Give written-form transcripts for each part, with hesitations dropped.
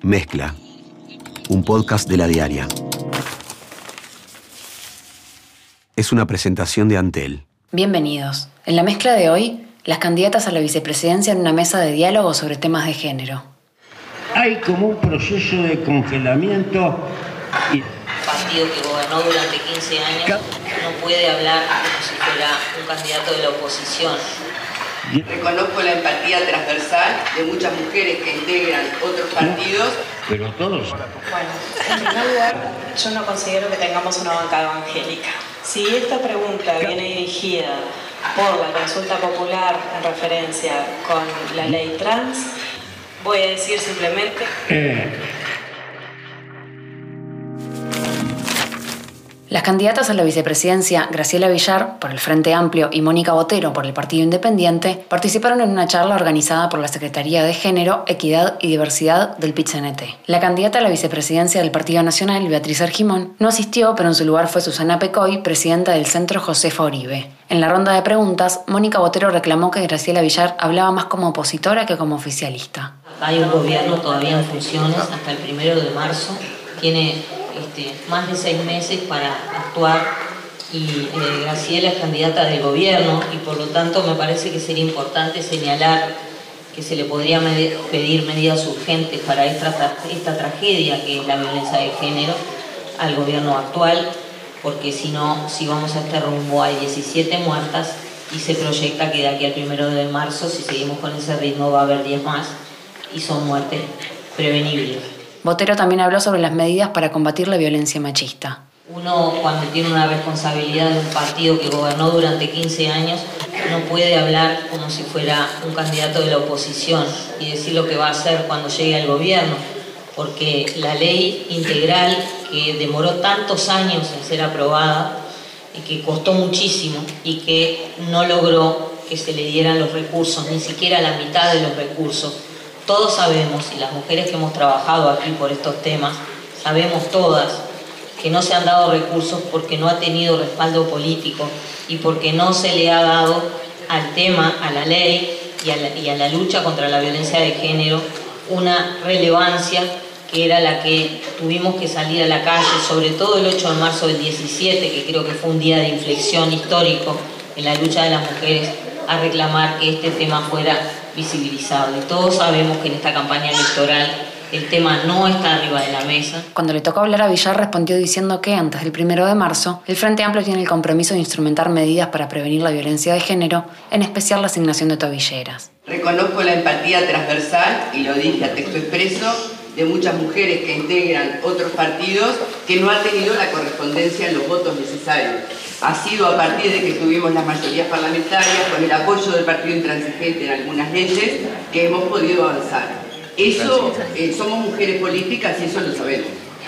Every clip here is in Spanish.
Mezcla, un podcast de La Diaria. Es una presentación de Antel. Bienvenidos. En la mezcla de hoy, las candidatas a la vicepresidencia en una mesa de diálogo sobre temas de género. Hay como un proceso de congelamiento. El partido que gobernó durante 15 años no puede hablar como si fuera un candidato de la oposición. Reconozco la empatía transversal de muchas mujeres que integran otros partidos. Pero todos. Bueno, en primer lugar, yo no considero que tengamos una bancada evangélica. Si esta pregunta viene dirigida por la consulta popular en referencia con la ley trans, voy a decir simplemente... Las candidatas a la vicepresidencia, Graciela Villar, por el Frente Amplio, y Mónica Botero, por el Partido Independiente, participaron en una charla organizada por la Secretaría de Género, Equidad y Diversidad del PIT-CNT. La candidata a la vicepresidencia del Partido Nacional, Beatriz Argimón, no asistió, pero en su lugar fue Susana Pecoy, presidenta del Centro Josefa Uribe. En la ronda de preguntas, Mónica Botero reclamó que Graciela Villar hablaba más como opositora que como oficialista. Hay un gobierno todavía en funciones hasta el 1 de marzo. Tiene más de 6 meses para actuar y Graciela es candidata del gobierno y por lo tanto me parece que sería importante señalar que se le podría pedir medidas urgentes para esta tragedia que es la violencia de género al gobierno actual, porque si no, si vamos a este rumbo hay 17 muertas y se proyecta que de aquí al 1 de marzo, si seguimos con ese ritmo, va a haber 10 más y son muertes prevenibles. Botero también habló sobre las medidas para combatir la violencia machista. Uno, cuando tiene una responsabilidad de un partido que gobernó durante 15 años, no puede hablar como si fuera un candidato de la oposición y decir lo que va a hacer cuando llegue al gobierno, porque la ley integral que demoró tantos años en ser aprobada y que costó muchísimo y que no logró que se le dieran los recursos, ni siquiera la mitad de los recursos. Todos sabemos, y las mujeres que hemos trabajado aquí por estos temas, sabemos todas que no se han dado recursos porque no ha tenido respaldo político y porque no se le ha dado al tema, a la ley y a la lucha contra la violencia de género una relevancia que era la que tuvimos que salir a la calle, sobre todo el 8 de marzo del 17, que creo que fue un día de inflexión histórico en la lucha de las mujeres, a reclamar que este tema fuera visibilizado. Y todos sabemos que en esta campaña electoral el tema no está arriba de la mesa. Cuando le tocó hablar a Villar, respondió diciendo que antes del 1 de marzo, el Frente Amplio tiene el compromiso de instrumentar medidas para prevenir la violencia de género, en especial la asignación de tobilleras. Reconozco la empatía transversal, y lo dije a texto expreso, de muchas mujeres que integran otros partidos que no han tenido la correspondencia en los votos necesarios. Ha sido a partir de que tuvimos las mayorías parlamentarias, con el apoyo del Partido Intransigente en algunas leyes, que hemos podido avanzar. Eso, somos mujeres políticas y eso lo sabemos.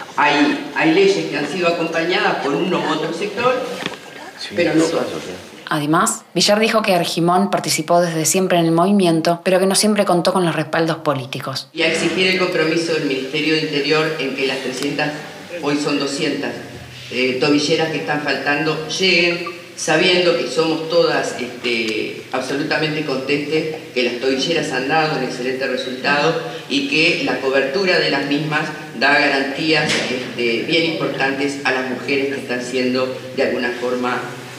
Hay leyes que han sido acompañadas por uno u otro sector, pero no todas. Además, Villar dijo que Argimón participó desde siempre en el movimiento, pero que no siempre contó con los respaldos políticos. Y a exigir el compromiso del Ministerio de Interior en que las 300, hoy son 200, tobilleras que están faltando lleguen, sabiendo que somos todas absolutamente conscientes que las tobilleras han dado un excelente resultado y que la cobertura de las mismas da garantías bien importantes a las mujeres que están siendo de alguna forma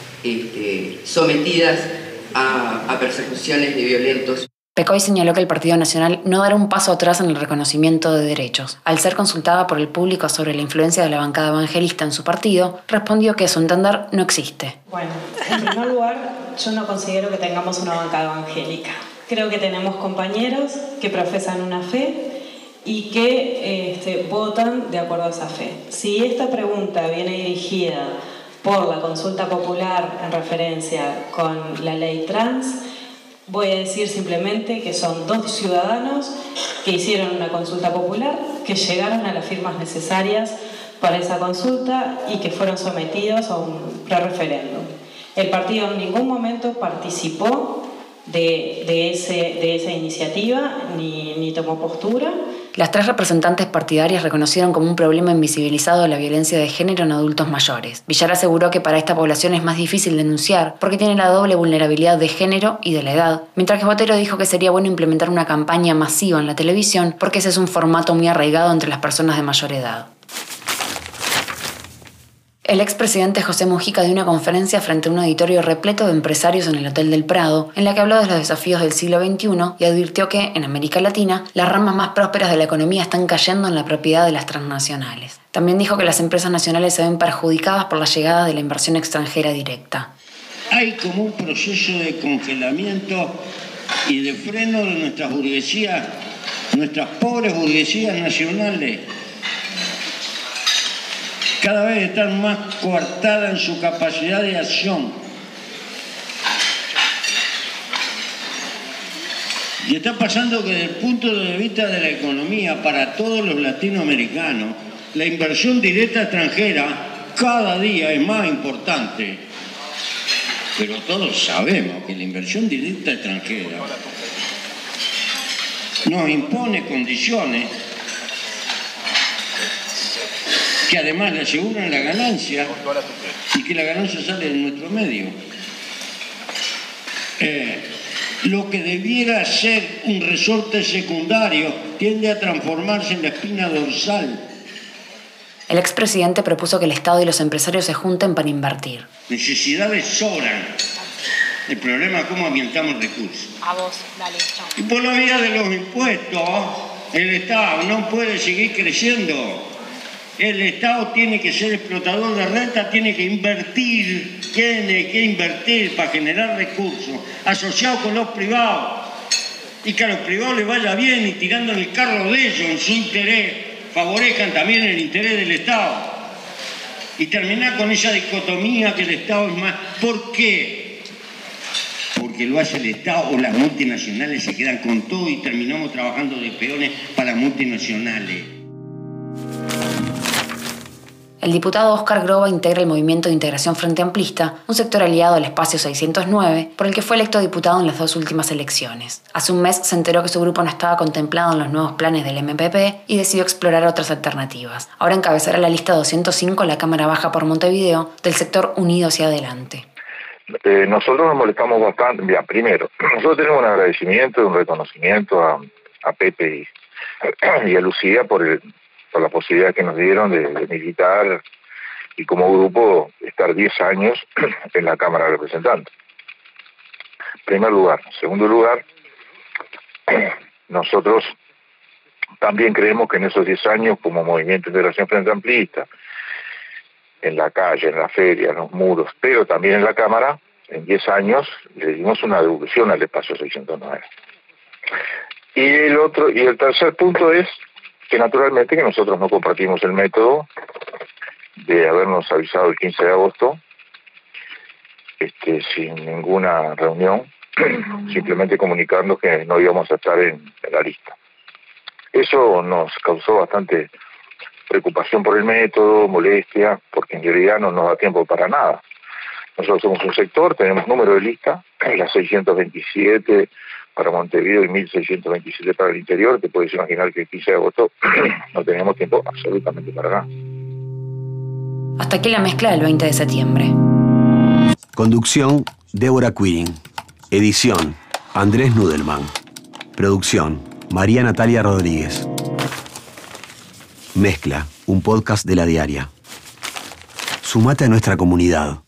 sometidas a persecuciones de violentos. Pecoy señaló que el Partido Nacional no dará un paso atrás en el reconocimiento de derechos. Al ser consultada por el público sobre la influencia de la bancada evangelista en su partido, respondió que a su entender no existe. Bueno, en primer lugar, yo no considero que tengamos una bancada evangélica. Creo que tenemos compañeros que profesan una fe y que votan de acuerdo a esa fe. Si esta pregunta viene dirigida por la consulta popular en referencia con la ley trans, voy a decir simplemente que son 2 ciudadanos que hicieron una consulta popular, que llegaron a las firmas necesarias para esa consulta y que fueron sometidos a un pre-referéndum. El partido en ningún momento participó de esa iniciativa ni tomó postura. las 3 representantes partidarias reconocieron como un problema invisibilizado la violencia de género en adultos mayores. Villar aseguró que para esta población es más difícil denunciar porque tiene la doble vulnerabilidad de género y de la edad, mientras que Botero dijo que sería bueno implementar una campaña masiva en la televisión porque ese es un formato muy arraigado entre las personas de mayor edad. El expresidente José Mujica dio una conferencia frente a un auditorio repleto de empresarios en el Hotel del Prado, en la que habló de los desafíos del siglo XXI y advirtió que, en América Latina, las ramas más prósperas de la economía están cayendo en la propiedad de las transnacionales. También dijo que las empresas nacionales se ven perjudicadas por la llegada de la inversión extranjera directa. Hay como un proceso de congelamiento y de freno de nuestras burguesías, nuestras pobres burguesías nacionales. Cada vez están más coartadas en su capacidad de acción. Y está pasando que desde el punto de vista de la economía, para todos los latinoamericanos, la inversión directa extranjera cada día es más importante. Pero todos sabemos que la inversión directa extranjera nos impone condiciones que además le aseguran la ganancia y que la ganancia sale de nuestro medio. Lo que debiera ser un resorte secundario tiende a transformarse en la espina dorsal. El expresidente propuso que el Estado y los empresarios se junten para invertir. Necesidades sobran. El problema es cómo ambientamos recursos. A vos, dale, chao. Y por la vía de los impuestos, el Estado no puede seguir creciendo. El Estado tiene que ser explotador de renta, tiene que invertir para generar recursos, asociados con los privados. Y que a los privados les vaya bien y tirando en el carro de ellos, en su interés, favorezcan también el interés del Estado. Y terminar con esa dicotomía que el Estado es más. ¿Por qué? Porque lo hace el Estado o las multinacionales se quedan con todo y terminamos trabajando de peones para las multinacionales. El diputado Óscar Groba integra el Movimiento de Integración Frente Amplista, un sector aliado al Espacio 609, por el que fue electo diputado en las 2 últimas elecciones. Hace un mes se enteró que su grupo no estaba contemplado en los nuevos planes del MPP y decidió explorar otras alternativas. Ahora encabezará la lista 205 la Cámara Baja por Montevideo del sector Unido hacia Adelante. Nosotros nos molestamos bastante. Bien, primero, nosotros tenemos un agradecimiento, un reconocimiento a Pepe y a Lucía por la posibilidad que nos dieron de militar y como grupo estar 10 años en la Cámara de Representantes. Primer lugar. Segundo lugar, nosotros también creemos que en esos 10 años, como Movimiento de Integración Frente Amplista, en la calle, en la feria, en los muros, pero también en la Cámara, en 10 años le dimos una devolución al Espacio 609. Y el tercer punto es que naturalmente que nosotros no compartimos el método de habernos avisado el 15 de agosto sin ninguna reunión, simplemente comunicando que no íbamos a estar en la lista. Eso nos causó bastante preocupación por el método, molestia, porque en realidad no nos da tiempo para nada. Nosotros somos un sector, tenemos número de lista, las 627 para Montevideo y 1627 para el interior. Te puedes imaginar que el 15 de agosto no teníamos tiempo absolutamente para nada. Hasta aquí la mezcla del 20 de septiembre. Conducción, Débora Quirin. Edición, Andrés Nudelman. Producción, María Natalia Rodríguez. Mezcla, un podcast de La Diaria. Sumate a nuestra comunidad.